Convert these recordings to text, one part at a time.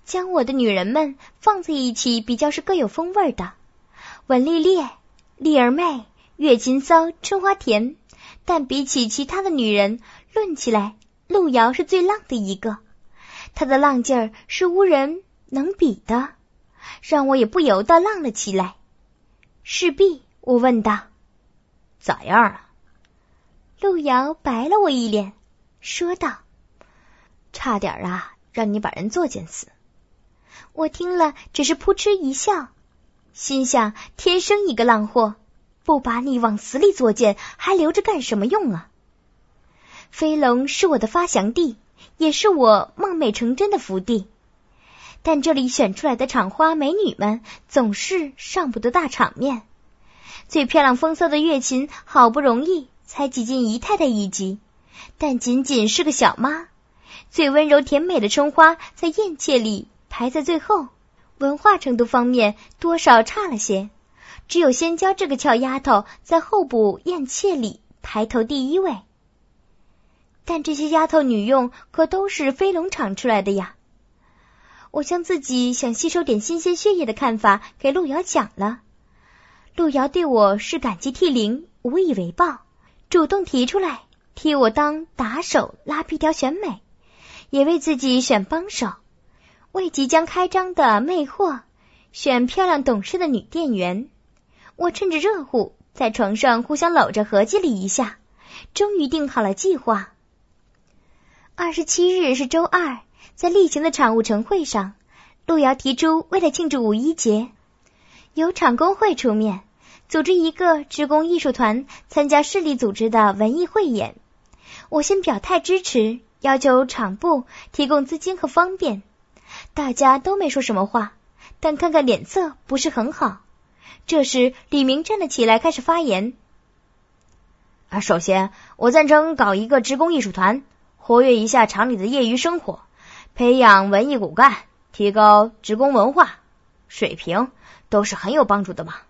将我的女人们放在一起比较是各有风味的。文丽烈、丽儿媚、月琴骚、春花甜，但比起其他的女人，论起来，路遥是最浪的一个。她的浪劲儿是无人能比的，让我也不由得浪了起来。势必，我问道： 咋样啊？ 路遥白了我一脸，说道： 差点啊，让你把人作践死。 我听了只是扑哧一笑，心想天生一个浪货，不把你往死里作践，还留着干什么用啊？飞龙是我的发祥地，也是我梦寐成真的福地，但这里选出来的场花美女们总是上不得大场面。最漂亮风骚的月琴好不容易才挤进姨太太一级，但仅仅是个小妈。最温柔甜美的春花在艳妾里排在最后，文化程度方面多少差了些，只有仙娇这个俏丫头在候补艳妾里排头第一位。但这些丫头女用可都是飞龙场出来的呀。我将自己想吸收点新鲜血液的看法给路遥讲了，路遥对我是感激涕零，无以为报，主动提出来替我当打手拉皮条选美，也为自己选帮手，为即将开张的魅惑选漂亮懂事的女店员。我趁着热乎在床上互相搂着合计了一下，终于定好了计划。27日是周二，在例行的场务晨会上，路遥提出为了庆祝5·1节，由厂工会出面组织一个职工艺术团参加市里组织的文艺汇演。我先表态支持，要求厂部提供资金和方便，大家都没说什么话，但看看脸色不是很好。这时李明站了起来开始发言。 首先我赞成搞一个职工艺术团，活跃一下厂里的业余生活，培养文艺骨干，提高职工文化水平，都是很有帮助的嘛。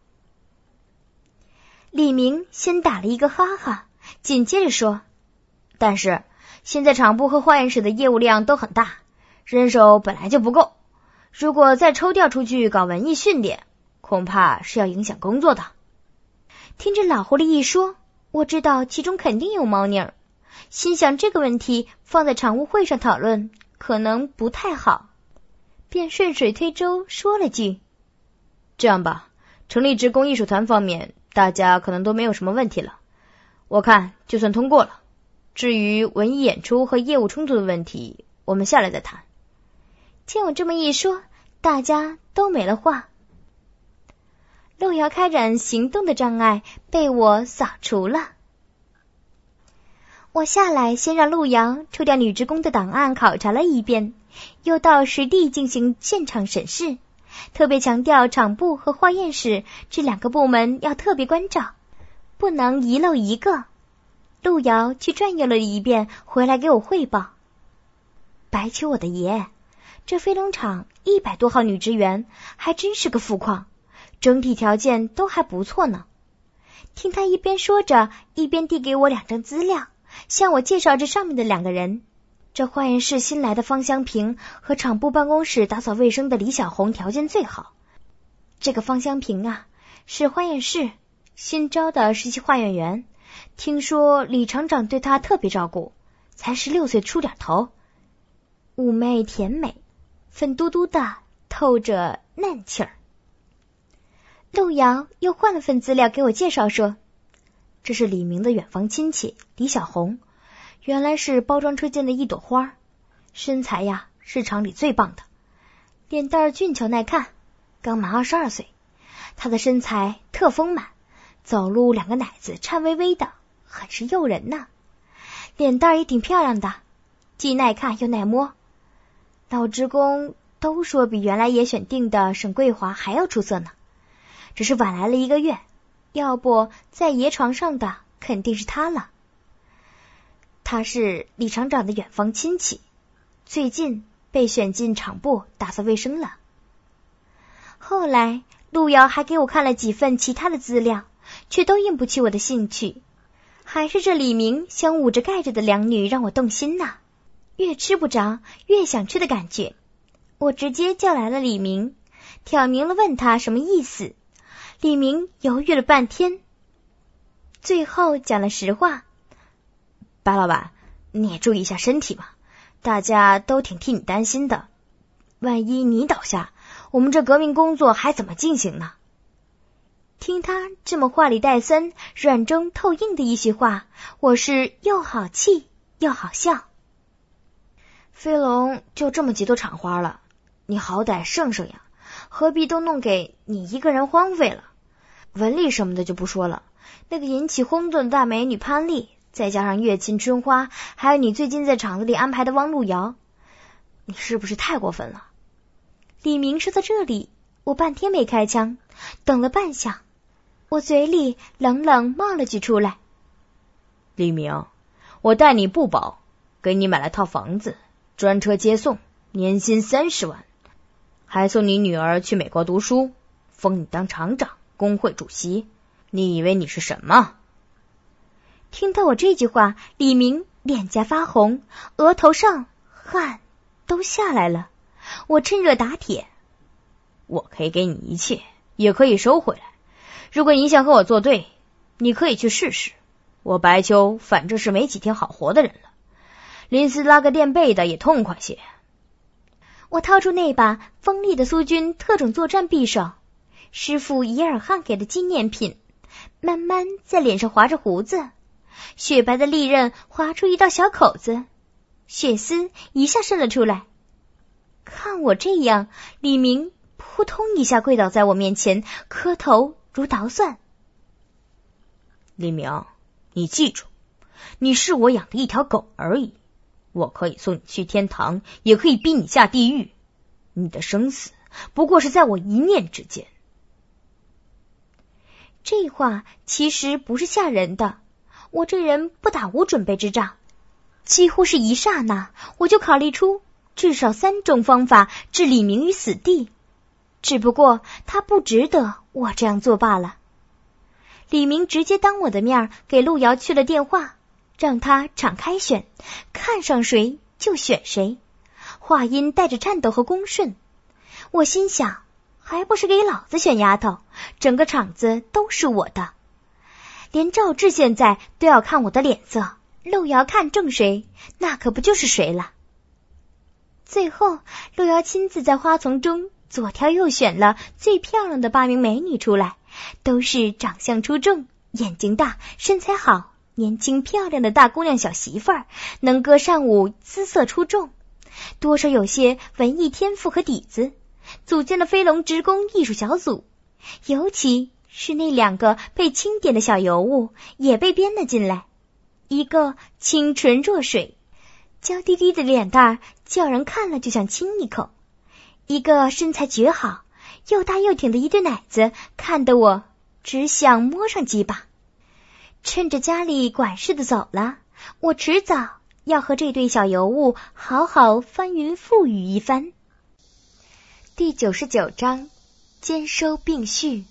李明先打了一个哈哈，紧接着说： 但是现在厂部和化验室的业务量都很大，人手本来就不够，如果再抽调出去搞文艺训练，恐怕是要影响工作的。 听着老狐狸一说，我知道其中肯定有猫腻儿，心想这个问题放在常务会上讨论可能不太好，便顺水推舟说了句： 这样吧，成立职工艺术团方面大家可能都没有什么问题了，我看就算通过了，至于文艺演出和业务冲突的问题，我们下来再谈。 见我这么一说，大家都没了话。路遥开展行动的障碍被我扫除了。我下来先让路遥抽调女职工的档案考察了一遍，又到实地进行现场审视，特别强调厂部和化验室这2个部门要特别关照，不能遗漏一个。路遥去转悠了一遍，回来给我汇报：白求我的爷，这飞龙厂100多号女职员还真是个富矿，整体条件都还不错呢。听他一边说着，一边递给我2张资料，向我介绍这上面的2个人。这化验室新来的方香平和厂部办公室打扫卫生的李小红条件最好。这个方香平啊，是化验室新招的实习化验员，听说李厂长对他特别照顾，才16岁出点头，妩媚甜美，粉嘟嘟的，透着嫩气儿。路遥又换了份资料给我介绍说，这是李明的远房亲戚李小红，原来是包装车间的一朵花，身材呀是厂里最棒的，脸蛋俊俏耐看，刚满22岁，她的身材特丰满，走路2个奶子颤巍巍的，很是诱人呢。脸蛋也挺漂亮的，既耐看又耐摸，老职工都说比原来也选定的沈桂华还要出色呢，只是晚来了1个月，要不在爷床上的肯定是他了。他是李厂长的远房亲戚，最近被选进厂部打扫卫生了。后来路遥还给我看了几份其他的资料，却都引不起我的兴趣，还是这李明相捂着盖着的2女让我动心呐，越吃不着越想吃的感觉。 我直接叫来了李明，挑明了问他什么意思。李明犹豫了半天，最后讲了实话。 白老板，你也注意一下身体嘛，大家都挺替你担心的，万一你倒下，我们这革命工作还怎么进行呢？ 听他这么话里带酸、软中透硬的一席话，我是又好气又好笑。 飞龙就这么几朵厂花了，你好歹剩剩呀，何必都弄给你一个人荒废了？文丽什么的就不说了，那个引起轰动的大美女潘丽，再加上月琴春花，还有你最近在厂子里安排的汪路遥，你是不是太过分了？ 李明说到这里，我半天没开枪，等了半晌，我嘴里冷冷冒了句出来。 李明，我待你不薄，给你买了套房子，专车接送，年薪30万，还送你女儿去美国读书，封你当厂长、工会主席，你以为你是什么？ 听到我这句话，李明脸颊发红，额头上汗都下来了。我趁热打铁， 我可以给你一切，也可以收回来。如果你想和我作对，你可以去试试。我白秋反正是没几天好活的人了，临死拉个垫背的也痛快些。 我掏出那把锋利的苏军特种作战匕首，师傅伊尔汗给的纪念品，慢慢在脸上划着胡子，雪白的利刃划出一道小口子，血丝一下渗了出来。看我这样，李明扑通一下跪倒在我面前，磕头如捣蒜。 李明，你记住，你是我养的一条狗而已，我可以送你去天堂，也可以逼你下地狱，你的生死不过是在我一念之间。 这话其实不是吓人的，我这人不打无准备之仗，几乎是一刹那我就考虑出至少3种方法置李明于死地，只不过他不值得我这样做罢了。李明直接当我的面给路遥去了电话，让他敞开选，看上谁就选谁，话音带着颤抖和恭顺。我心想，还不是给老子选丫头，整个厂子都是我的。连赵志现在都要看我的脸色，路遥看中谁，那可不就是谁了。最后路遥亲自在花丛中左挑右选了最漂亮的8名美女出来，都是长相出众、眼睛大、身材好、年轻漂亮的大姑娘小媳妇儿，能歌善舞，姿色出众，多少有些文艺天赋和底子，组建了飞龙职工艺术小组。尤其是那2个被钦点的小尤物也被编了进来，一个清纯若水，娇滴滴的脸蛋叫人看了就想亲一口，一个身材绝好，又大又挺的一对奶子，看得我只想摸上几把。趁着家里管事的走了，我迟早要和这对小尤物好好翻云覆雨一番。第99章，兼收并蓄。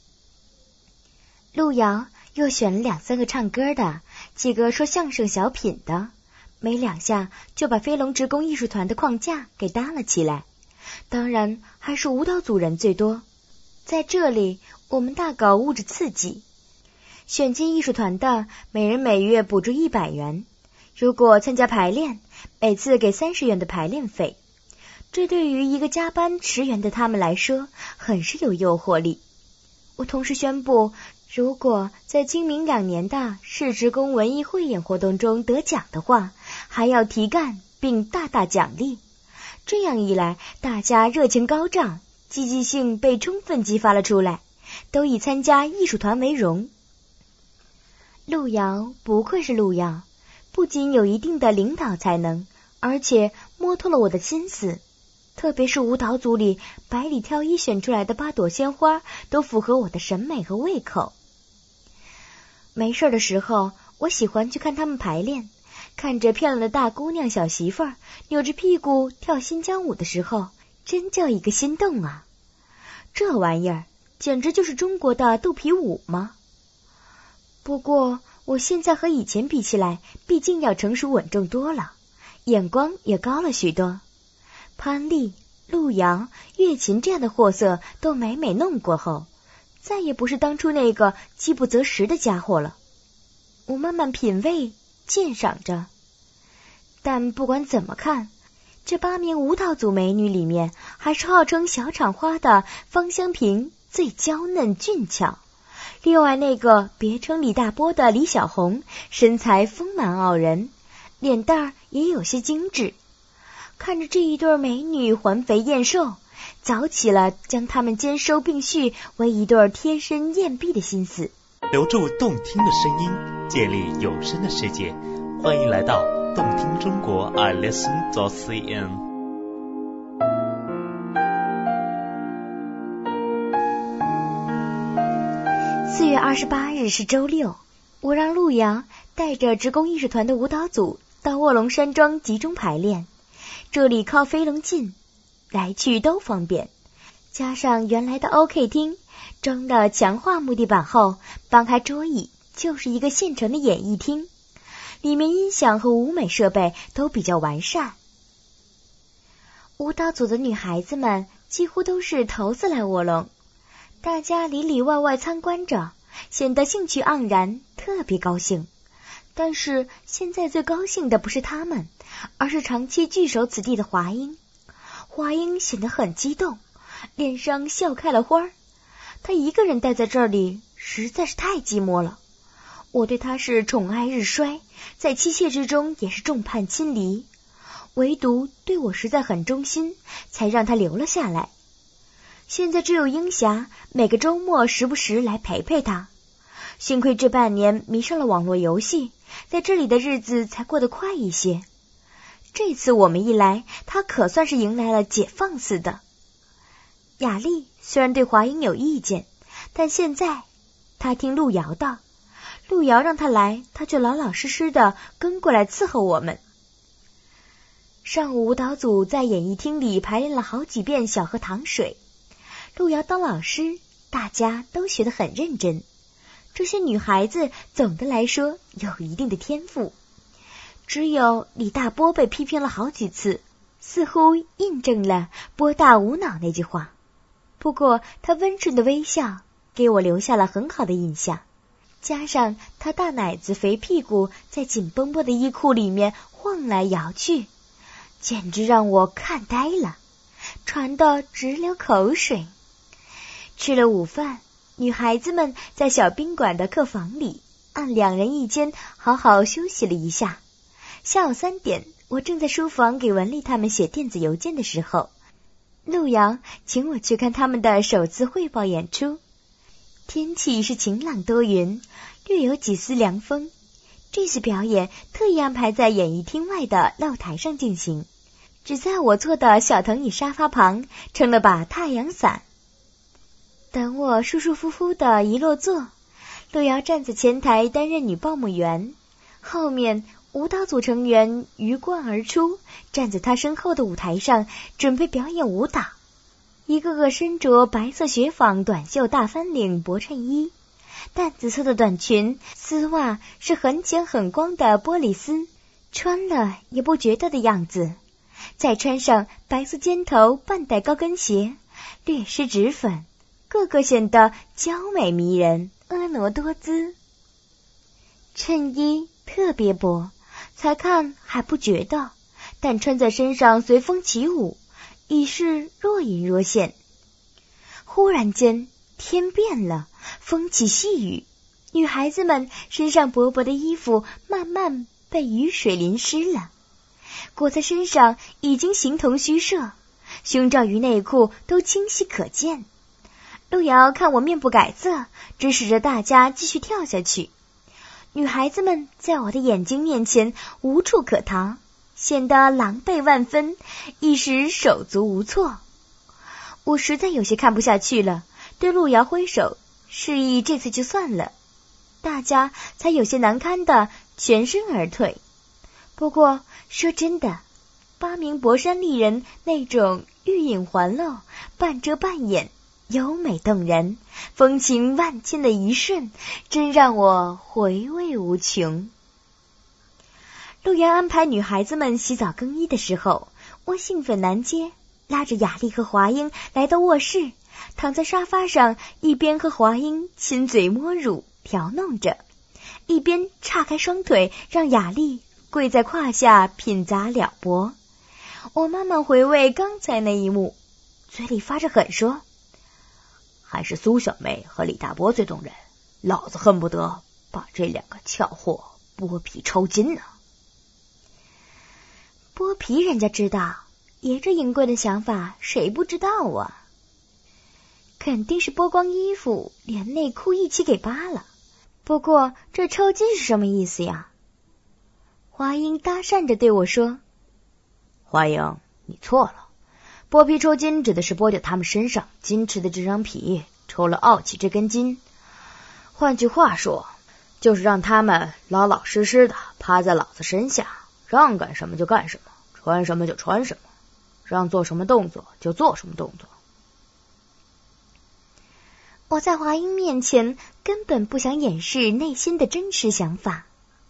路遥又选了2-3个唱歌的，几个说相声小品的，没2下就把飞龙职工艺术团的框架给搭了起来。当然还是舞蹈组人最多，在这里我们大搞物质刺激，选进艺术团的每人每月补助100元，如果参加排练，每次给30元的排练费。这对于一个加班10元的他们来说，很是有诱惑力。我同时宣布，如果在今明2年的市职工文艺汇演活动中得奖的话，还要提干并大大奖励。这样一来，大家热情高涨，积极性被充分激发了出来，都以参加艺术团为荣。路遥不愧是路遥，不仅有一定的领导才能，而且摸透了我的心思。特别是舞蹈组里百里挑一选出来的8朵鲜花，都符合我的审美和胃口。没事的时候，我喜欢去看他们排练，看着漂亮的大姑娘小媳妇儿扭着屁股跳新疆舞的时候，真叫一个心动啊！这玩意儿简直就是中国的肚皮舞吗？不过我现在和以前比起来，毕竟要成熟稳重多了，眼光也高了许多。潘丽、 路遥、乐琴这样的货色都每每弄过后，再也不是当初那个饥不择食的家伙了。我慢慢品味鉴赏着，但不管怎么看，这8名舞蹈组美女里面，还是号称小厂花的方香萍最娇嫩俊俏。另外那个别称李大波的李小红，身材丰满傲人，脸蛋儿也有些精致。看着这一对美女环肥燕瘦，早起了将她们兼收并蓄为一对贴身燕璧的心思。 留住动听的声音，建立有声的世界，欢迎来到动听中国iListen.cn。 4月28日是周六，我让陆遥带着职工艺术团的舞蹈组到卧龙山庄集中排练。这里靠飞龙近，来去都方便，加上原来的 OK 厅，装了强化木地板后，搬开桌椅就是一个现成的演艺厅，里面音响和舞美设备都比较完善。舞蹈组的女孩子们几乎都是头次来卧龙，大家里里外外参观着，显得兴趣盎然，特别高兴。但是现在最高兴的不是他们，而是长期聚守此地的华英。华英显得很激动，脸上笑开了花。他一个人待在这里实在是太寂寞了。我对他是宠爱日衰，在妻妾之中也是众叛亲离，唯独对我实在很忠心，才让他留了下来。现在只有英霞每个周末时不时来陪陪他。幸亏这半年迷上了网络游戏，在这里的日子才过得快一些。这次我们一来，他可算是迎来了解放似的。雅丽虽然对华英有意见，但现在他听路遥的，路遥让他来，他就老老实实的跟过来伺候我们。上午舞蹈组在演艺厅里排练了好几遍小河淌水，路遥当老师，大家都学得很认真。这些女孩子总的来说有一定的天赋，只有李大波被批评了好几次，似乎印证了波大无脑那句话。不过他温顺的微笑给我留下了很好的印象，加上他大奶子肥屁股在紧绷绷的衣裤里面晃来摇去，简直让我看呆了，传得直流口水。吃了午饭，女孩子们在小宾馆的客房里按2人一间好好休息了一下。下午3点，我正在书房给文丽他们写电子邮件的时候，陆遥请我去看他们的首次汇报演出。天气是晴朗多云，略有几丝凉风。这次表演特意安排在演艺厅外的露台上进行，只在我坐的小藤椅沙发旁撑了把太阳伞。等我舒舒服服的一落座，陆遥站在前台担任女报幕员，后面舞蹈组成员鱼贯而出，站在他身后的舞台上准备表演舞蹈。一个个身着白色雪纺短袖大翻领薄衬衣，淡紫色的短裙，丝袜是很浅很光的玻璃丝，穿了也不觉得的样子。再穿上白色尖头半带高跟鞋，略施脂粉，个个显得娇美迷人，婀娜多姿。衬衣特别薄，才看还不觉得，但穿在身上随风起舞，已是若隐若现。忽然间天变了，风起细雨，女孩子们身上薄薄的衣服慢慢被雨水淋湿了，裹在身上已经形同虚设，胸罩与内裤都清晰可见。陆遥看我面不改色，指使着大家继续跳下去。女孩子们在我的眼睛面前无处可逃，显得狼狈万分，一时手足无措。我实在有些看不下去了，对陆遥挥手，示意这次就算了。大家才有些难堪的全身而退。不过说真的，8名博山丽人那种欲隐还露、半遮半掩、优美动人、风情万千的一瞬，真让我回味无穷。陆遥安排女孩子们洗澡更衣的时候，我兴奋难接， 拉着雅丽和华英来到卧室，躺在沙发上，一边和华英亲嘴摸乳调弄着，一边岔开双腿让雅丽跪在胯下品咂撩拨。我慢慢回味刚才那一幕，嘴里发着狠说， 还是苏小妹和李大波最动人，老子恨不得把这两个俏货剥皮抽筋呢。 剥皮人家知道，爷这淫棍的想法谁不知道啊？肯定是剥光衣服连内裤一起给扒了。不过这抽筋是什么意思呀？华英搭讪着对我说， 华英，你错了，剥皮抽筋指的是剥掉他们身上矜持的这张皮，抽了傲气这根筋。换句话说，就是让他们老老实实的趴在老子身下，让干什么就干什么，穿什么就穿什么，让做什么动作就做什么动作。 我在华英面前根本不想掩饰内心的真实想法。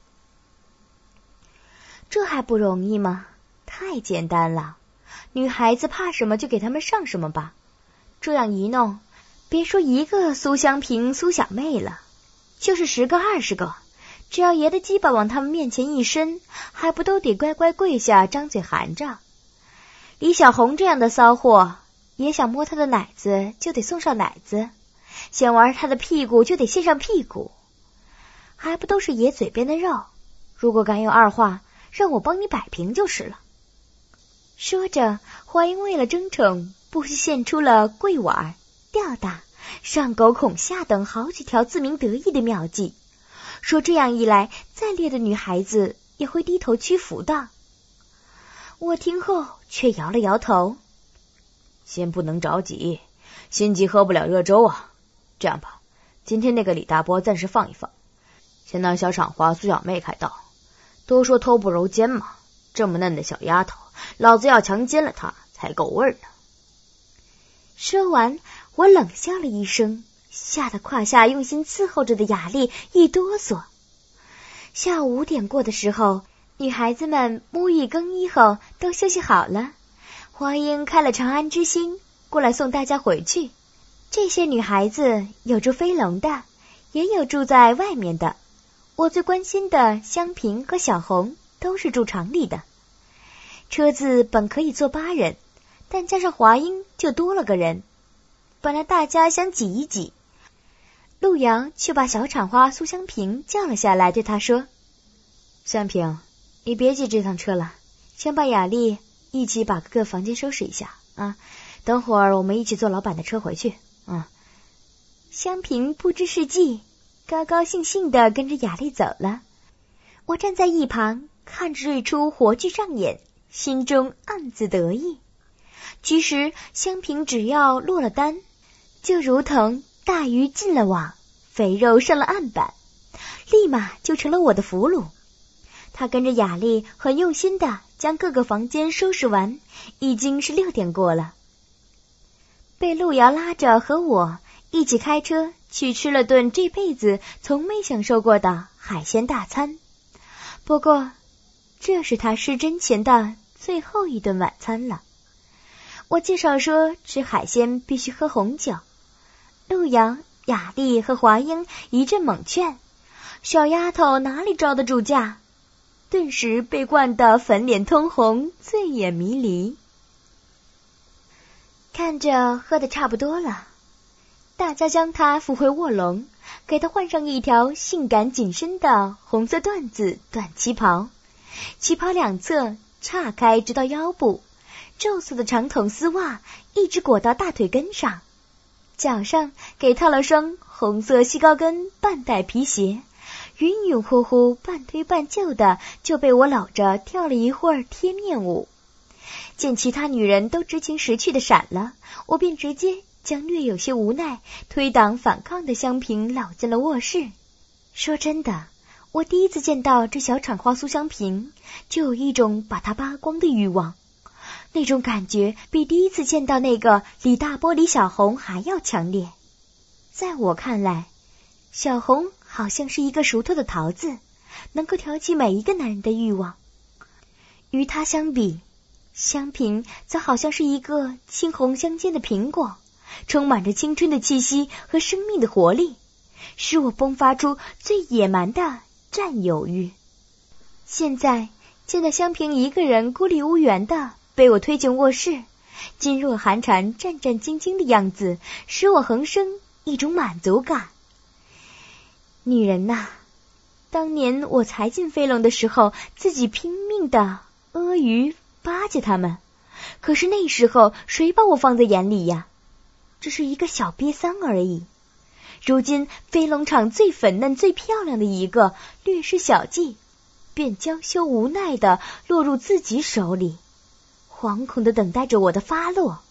这还不容易吗？太简单了，女孩子怕什么就给他们上什么吧。这样一弄，别说一个苏香平、苏小妹了，就是10个20个，只要爷的鸡巴往他们面前一伸，还不都得乖乖跪下张嘴含着。李小红这样的骚货，也想摸她的奶子就得送上奶子，想玩她的屁股就得献上屁股，还不都是爷嘴边的肉？如果敢有二话，让我帮你摆平就是了。说着，华英为了争宠，不惜献出了跪碗、吊打、上勾恐吓等好几条自鸣得意的妙计，说这样一来，再烈的女孩子也会低头屈服的。我听后却摇了摇头， 先不能着急，心急喝不了热粥啊。这样吧，今天那个李大波暂时放一放，先让小厂花苏小妹开刀。都说偷不揉肩嘛，这么嫩的小丫头，老子要强奸了她才够味儿呢。 说完，我冷笑了一声，吓得胯下用心伺候着的雅丽一哆嗦。下午5点过的时候，女孩子们沐浴更衣后都休息好了，华英开了长安之星过来送大家回去。这些女孩子有住飞龙的，也有住在外面的。我最关心的香萍和小红都是住厂里的。车子本可以坐8人，但加上华英就多了个人。本来大家想挤一挤，陆阳却把小厂花苏香萍叫了下来，对她说， 香萍，你别挤这趟车了，先把雅丽一起把各个房间收拾一下啊，等会儿我们一起坐老板的车回去啊。 香萍不知是计，高高兴兴地跟着雅丽走了。我站在一旁看着这出活剧上演，心中暗自得意。其实香萍只要落了单，就如同大鱼进了网，肥肉上了案板，立马就成了我的俘虏。她跟着雅丽很用心地将各个房间收拾完，已经是6点过了。被陆瑶拉着和我一起开车去吃了顿这辈子从没享受过的海鲜大餐。不过这是他失真前的最后一顿晚餐了。我介绍说吃海鲜必须喝红酒，陆瑶、雅丽和华英一阵猛劝，小丫头哪里招得住架，顿时被灌得粉脸通红，醉眼迷离。看着喝得差不多了，大家将她扶回卧笼，给她换上一条性感紧身的红色缎子短旗袍，旗袍两侧岔开直到腰部，皱色的长筒丝袜一直裹到大腿根上，脚上给套了双红色细高跟半带皮鞋，晕晕乎乎半推半就的就被我搂着跳了一会儿贴面舞。见其他女人都知情识趣的闪了，我便直接将略有些无奈推挡反抗的香萍搂进了卧室。说真的，我第一次见到这小厂花苏香萍，就有一种把她扒光的欲望，那种感觉比第一次见到那个李大波李小红还要强烈。在我看来，小红好像是一个熟透的桃子，能够挑起每一个男人的欲望。与她相比， 香萍则好像是一个青红相间的苹果，充满着青春的气息和生命的活力，使我迸发出最野蛮的占有欲。现在见到香萍一个人孤立无援的被我推进卧室，噤若寒蝉战战兢兢的样子，使我横生一种满足感。女人呐，当年我才进飞龙的时候，自己拼命的阿谀巴结他们，可是那时候谁把我放在眼里呀？只是一个小瘪三而已。如今飞龙场最粉嫩最漂亮的一个略施小计，便娇羞无奈地落入自己手里，惶恐地等待着我的发落。